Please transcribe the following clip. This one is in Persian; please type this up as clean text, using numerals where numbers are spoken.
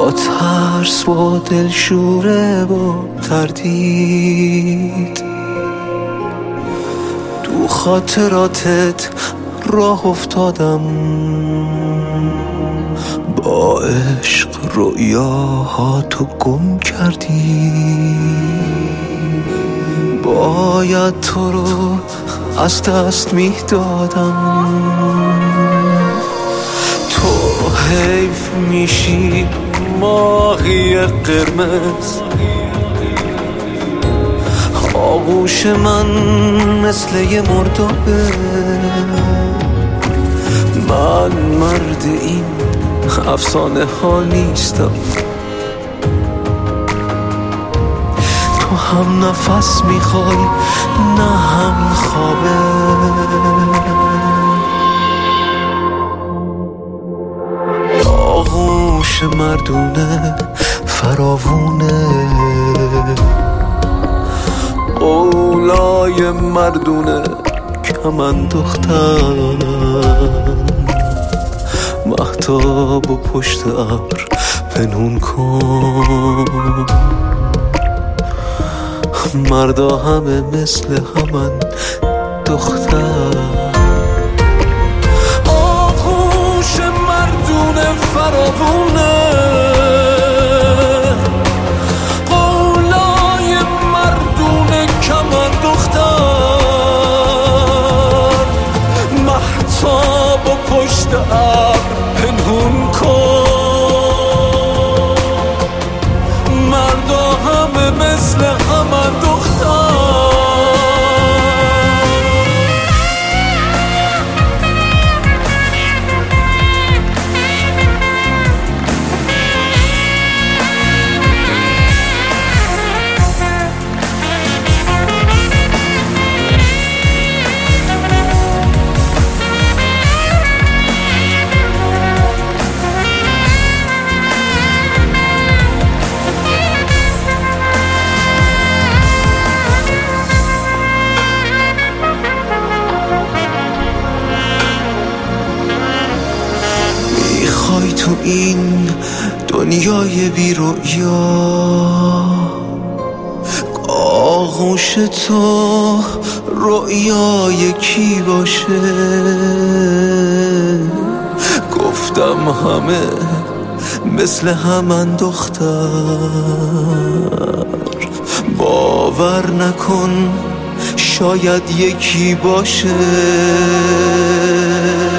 با ترس، با دلشوره، با تردید تو خاطراتت راه افتادم، با عشق رؤیاهاتو گم کردی. باید تو رو از دست میدادم، تو حیف میشی ماهی قرمز. آغوش من مثل یه مردابه، من مرد این افسانه ها نیستم. تو هم نفس میخوای نه همین خوابه. آغوش مردونه فراوونه، قولای مردونه کمند دخترم. مهتاب و پشت ابر پنهون کن، مردا همه مثل همن دختر. آغوش مردونه فراوونه، قولای مردونه کمن دختر. مهتاب و پشت ابر پنهون کن، مردا همه مثل همن دختر. میخوای تو این دنیای بی رؤیا، آغوش تو رؤیای کی باشه؟ گفتم همه مثل همن دختر. باور نکن شاید یکی باشه.